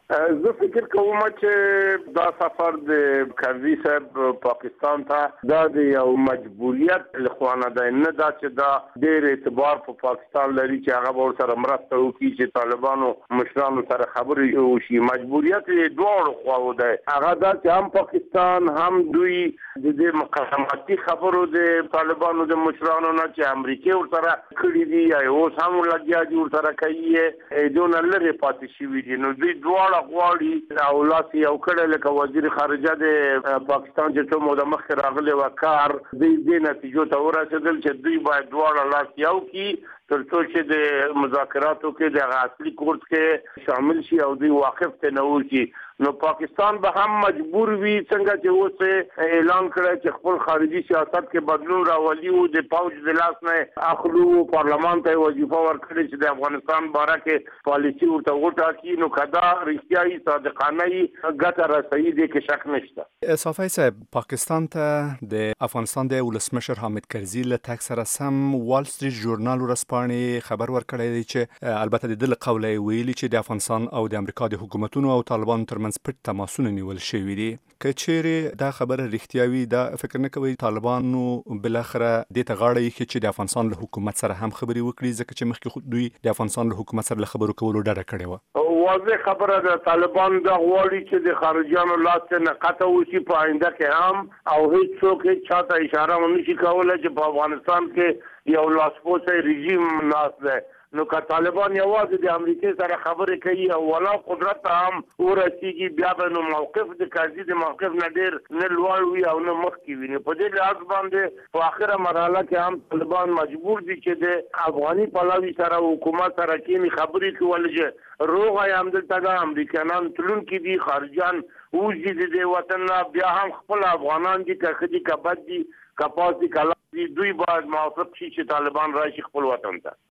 زه فکر کوم چې دا سفر د کرزي صاحب پاکستان ته دا د یو مجبوریت لخوانه ده، نه دا چې دا ډېر اعتبار په پاکستان لري چې هغه به ورسره مرسته وکړي چې طالبانو مشرانو سره خبرې وشي. مجبوریت یې دواړو خواو ده، هغه دا چې هم پاکستان هم دوی د دې مقاماتي خبرو د طالبانو د مشرانو نه چې امریکا ورسره کړي دي یا اوس هم لګیا دي ورسره کوي دون لري پاتې شوي دي. نو دوی دواړه غواړي او لاس یو کړی لکه وزیر خارجه د پاکستان چې څو موده مخکې راغلی و کار دې نتیجو ته ورسېدل چې دوی باید دواړه لاس یو کړي تر څو چې د مذاکراتو کې د اصلي کورس کې شامل شي او دوی واقف ته نه وشي. نو پاکستان به هم مجبور وي څنګه چې اوس اعلان کړی چې خپل خارجي سیاست کې بدلون راولي او د پوج د لاس نه اخلو پارلمان ته وظیفه ورکړي چې د افغانستان باره کې پالیسي ورته وټاکي. نو کدا رښتیايي صادقانه ګټه رسوي دي کې شک نشته. صافی صاحب، پاکستان ته د افغانستان د ولسمشر حامد کرزي له تګ سره سم وال سټریټ ژورنال ورځپاڼې خبر ورکړی دی چې البته د دې له قوله ویلي چې د افغانستان او د امریکا د حکومتونو او طالبانو ترمنځ پټ تماسونه نیول شوي دي. که چیرې دا خبره رښتیا وي، دا فکر نه کوي طالبانو بالاخره دې ته غاړه ایښي چې د افغانستان له حکومت سره هم خبرې وکړي، ځکه چې مخکې خود دوی د افغانستان له حکومت سره له خبرو کولو ډډه کړې وه. واضح خبره ده، طالبان دا غواړي چې د خارجيانو لاس نه قطع وشي په آینده کې هم، او هیڅوک هیڅ چاته اشاره ونشي کولی چې په افغانستان کې یو لاسپوڅی رژیم ناست دی. نو که طالبان یوازې د امریکا سره خبرې کوي او ولا قدرت ته هم ورسیږي، بیا به نو موقف د کرزي د موقف نه ډېر نه لوړ وي او نه مخکې وي. په دې لحاظ باندې په آخره مرحله کې هم طالبان مجبور دي چې د افغاني پلاوي سره حکومت سره کینی خبرې کوي چې روغه یې همدلته ده، امریکایان تلونکي دي، خارجیان وځي د دې وطن نه، بیا هم خپل افغانان دي که ښه دي که بد دي که پاس دي که لاس دي، دوی باید موافق شي چې طالبان راشي خپل وطن ته.